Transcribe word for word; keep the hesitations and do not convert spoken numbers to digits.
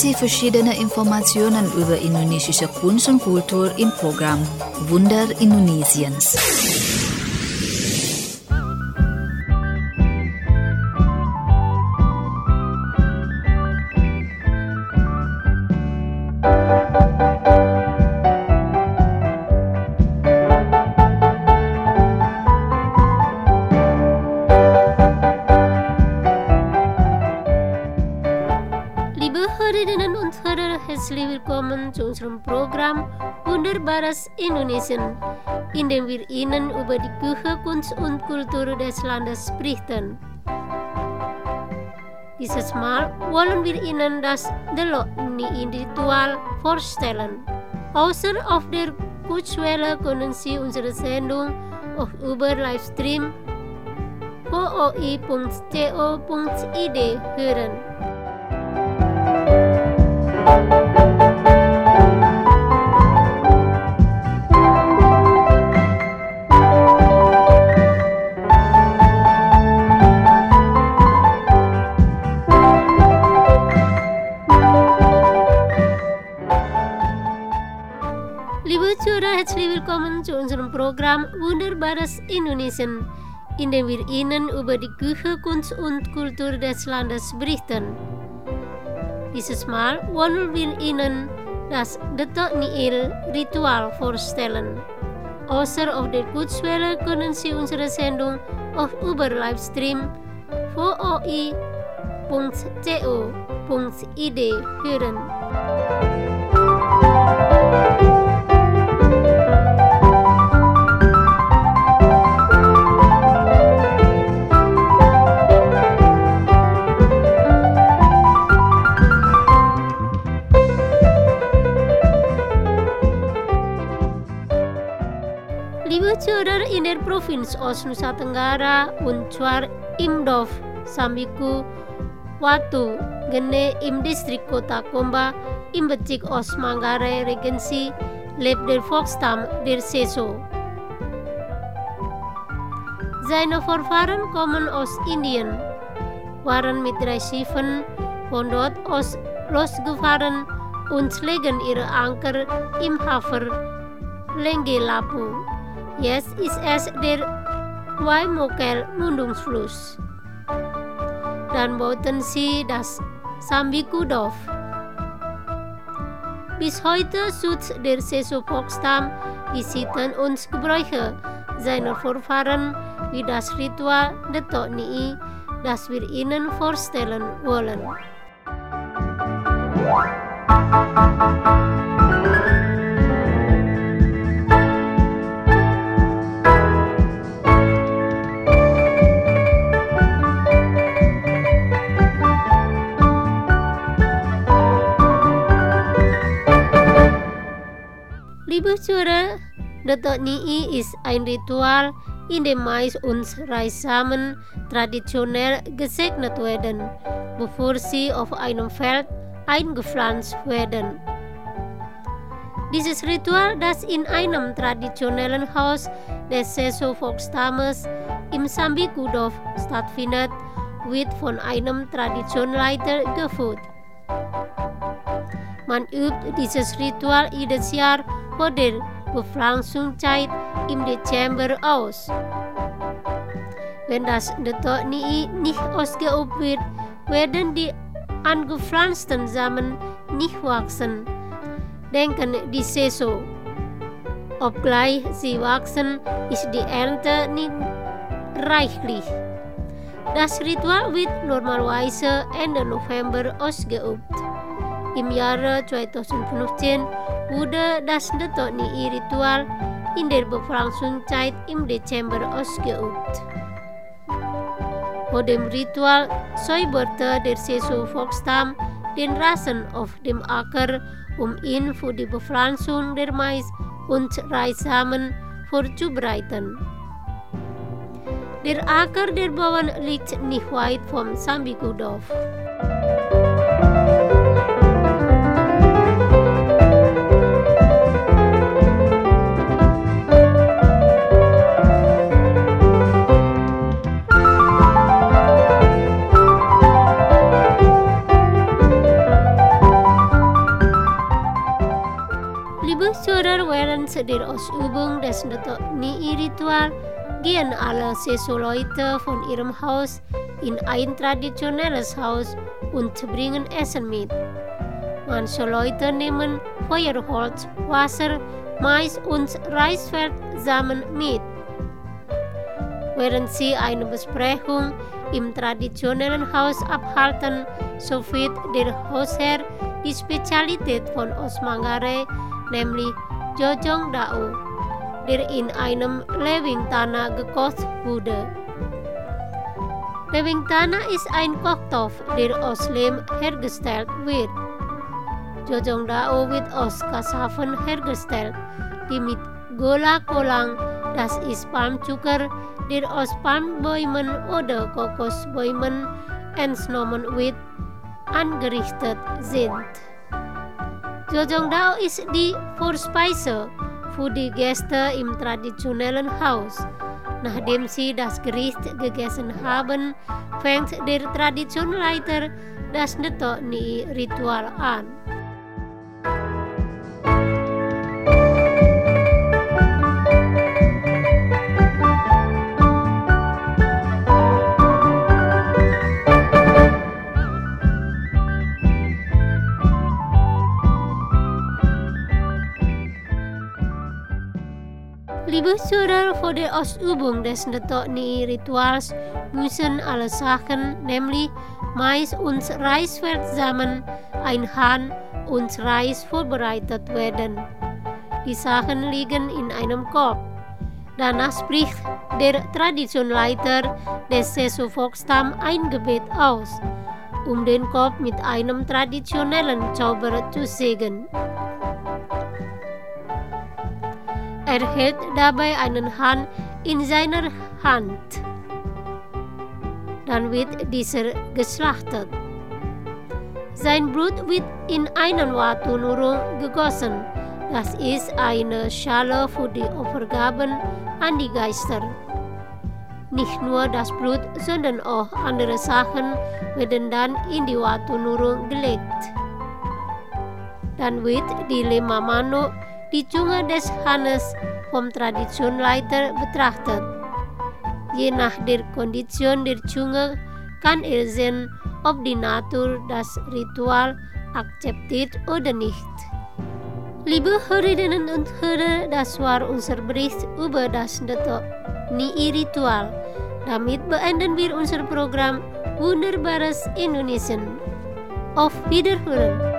Sie verschiedene Informationen über indonesische Kunst und Kultur im Programm Wunder Indonesiens. Herzlich willkommen zu unserem Programm Wunderbares Indonesien, in dem wir Ihnen über die Küche, Kunst und Kultur des Landes berichten. Dieses Mal wollen wir Ihnen das Delok-Ni-Ritual vorstellen. Außer auf der Kurzwelle können Sie unsere Sendung auch über Livestream v o i punkt co punkt i d hören. Liebe Zuhörer, herzlich willkommen zu unserem Programm Wunderbares Indonesien, in dem wir Ihnen über die Küche, Kunst und Kultur des Landes berichten. Dieses Mal wollen wir Ihnen das Delok-Ni-Ritual vorstellen. Außer auf der Kurzwelle können Sie unsere Sendung auch über Livestream v o i punkt co punkt i d hören. Zuhörer, in der Provinz Ost Nusa Tenggara, Uncuar Imdov, Sambiku, Watu, Gene im Distrik Kota Komba, im Bezirk Ost Manggarai Regency, lebt der Volksstamm der Seso. Seine Vorfahren kommen aus Indien, waren mit drei Schiffen von dort aus losgefahren und legen ihre Anker im Hafen Lenggelapu. Jetzt ist es der Waimukel-Mündungsfluss. Dann bauten sie das Sambiku-Dorf. Bis heute schützt der Seso-Volksstamm die Sitten und Gebräuche seiner Vorfahren wie das Ritual Delok-Ni, das wir Ihnen vorstellen wollen. Liebe Zuhörer, Delok-Ni ist ein Ritual, in dem Mais und Reissamen traditionell gesegnet werden, bevor sie auf einem Feld eingepflanzt werden. Dieses Ritual, das in einem traditionellen Haus des Seso-Volksstammes im Sambiku-Dorf stattfindet, wird von einem Traditionsleiter geführt. Man übt dieses Ritual jedes Jahr vor der Bepflanzungszeit im Dezember aus. Wenn das Delok-Ni nicht ausgeübt wird, werden die angepflanzten Samen nicht wachsen, denken die Seso. Obgleich sie wachsen, ist die Ernte nicht reichlich. Das Ritual wird normalerweise Ende November ausgeübt. Im Jahre zweitausendfünfzehn wurde das Delok-Ni-Ritual in der Bepflanzungszeit im Dezember ausgeübt. Vor dem Ritual säuberte der Seso-Volksstamm den Rasen auf dem Acker, um ihn für die Bepflanzung der Mais- und Reissamen vorzubereiten. Der Acker der Bauern liegt nicht weit vom Sambiku-Dorf. Dienst der Ausübung des Ni-Ritual gehen alle Seseleute von ihrem Haus in ein traditionelles Haus und bringen Essen mit. Manche Leute nehmen Feuerholz, Wasser, Mais und Reisfeldsamen mit. Während sie eine Besprechung im traditionellen Haus abhalten, so wird der Hausherr die Spezialität von Osmangare, nämlich Jojong Dao, der in einem Lewing-Tanah gekocht wurde. Lewing-Tanah ist ein Kochtopf, der aus Lehm hergestellt wird. Jojong Dao wird aus Kassaven hergestellt, die mit Gola Kolang, das ist Palmzucker, der aus Palmbäumen oder Kokosbäumen entnommen wird, angerichtet sind. Jojong Dao ist die Vorspeise für die Gäste im traditionellen Haus. Nachdem sie das Gericht gegessen haben, fängt der Traditionleiter das Neto Ni-Ritual an. Liebe Zuhörer, vor der Ausübung des Neto Ni-Rituals müssen alle Sachen, nämlich Mais und Reisfeldsamen, ein Hahn und Reis vorbereitet werden. Die Sachen liegen in einem Korb. Danach spricht der Traditionleiter des Sesu-Volksstamm ein Gebet aus, um den Korb mit einem traditionellen Zauber zu segnen. Er hält dabei einen Hahn in seiner Hand. Dann wird dieser geschlachtet. Sein Blut wird in einen Watu-Nurung gegossen. Das ist eine Schale für die Opfergaben an die Geister. Nicht nur das Blut, sondern auch andere Sachen werden dann in die Watu-Nurung gelegt. Dann wird die lima mano, die Zunge des Hahnes, vom Traditionleiter betrachtet. Je nach der Kondition der Zunge kann er sehen, ob die Natur das Ritual akzeptiert oder nicht. Liebe Hörerinnen und Hörer, das war unser Bericht über das Neto Ni-Ritual. Damit beenden wir unser Programm Wunderbares Indonesien. Auf Wiederhören!